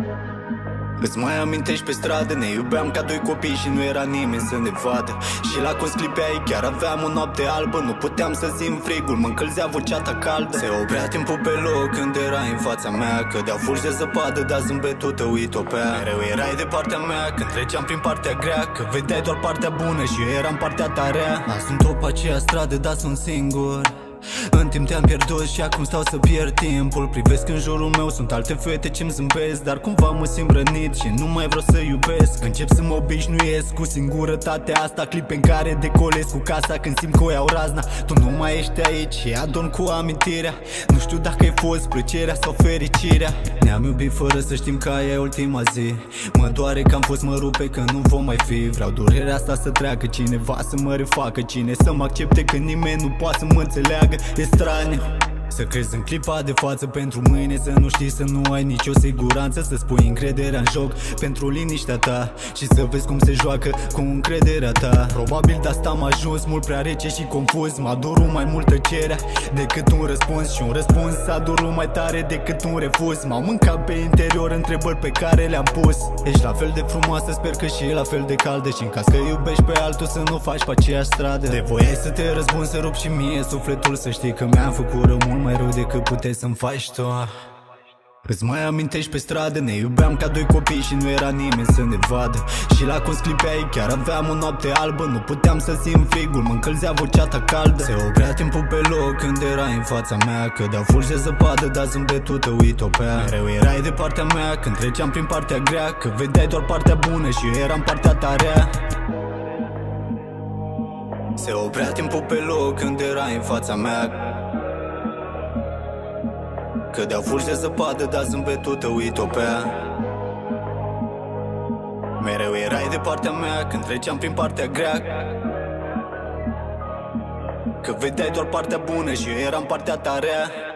Îți mai amintești pe stradă, ne iubeam ca doi copii și nu era nimeni să ne vadă. Și la cum sclipeai chiar aveam o noapte albă, nu puteam să simt frigul, mă încălzea vocea ta caldă. Se oprea timpul pe loc când erai în fața mea, cădeau fulgi de zăpadă, dar zâmbetul tău îi topea. Mereu erai de partea mea când treceam prin partea grea, că vedeai doar partea bună și eu eram partea ta rea. Azi sunt tot pe aceea stradă, dar sunt singur. În timp te-am pierdut și acum stau să pierd timpul. Privesc în jurul meu, sunt alte fete ce-mi zâmbesc, dar cumva mă simt rănit și nu mai vreau să iubesc. Încep să mă obișnuiesc cu singurătatea asta, clipe în care decolez cu casa când simt că o iau razna. Tu nu mai ești aici și adorm cu amintirea. Nu știu dacă ai fost plăcerea sau fericirea. Ne-am iubit fără să știm că aia e ultima zi. Mă doare că am fost, mă rupe că nu vom mai fi. Vreau durerea asta să treacă, cineva să mă refacă, cine să mă accepte când nimeni nu poate să mă înțeleagă. E straniu să crezi în clipa de față pentru mâine, să nu știi, să nu ai nicio siguranță, să-ți pui încrederea în joc pentru liniștea ta și să vezi cum se joacă cu încrederea ta. Probabil de asta am ajuns mult prea rece și confuz. M-a durut mai mult tăcerea decât un răspuns și un răspuns a durut mai tare decât un refuz. M-au mâncat pe interior întrebări pe care le-am pus. Ești la fel de frumoasă, sper că și la fel de caldă, și în caz că iubești pe altul să nu faci pe aceeași stradă. De voiai să te răzbun, să rup și mie sufletul, să știi că mi-am făcut rău mult mai rău decât puteai să-mi faci tu. Îți mai amintești pe stradă, ne iubeam ca doi copii și nu era nimeni să ne vadă. Și la cum sclipeai chiar aveam o noapte albă, nu puteam să simt frigul, mă încălzea vocea ta caldă. Se oprea timpul pe loc când erai în fața mea, cădeau fulgi de zăpadă, dar zâmbetul tău îi topea. Mereu erai de partea mea când treceam prin partea grea, că vedeai doar partea bună și eu eram partea ta rea. Se oprea timpul pe loc când erai în fața mea, cădeau fulgi de zăpadă, dar zâmbetul tău îi topea. Mereu erai de partea mea când treceam prin partea grea, că vedeai doar partea bună și eu eram partea ta rea.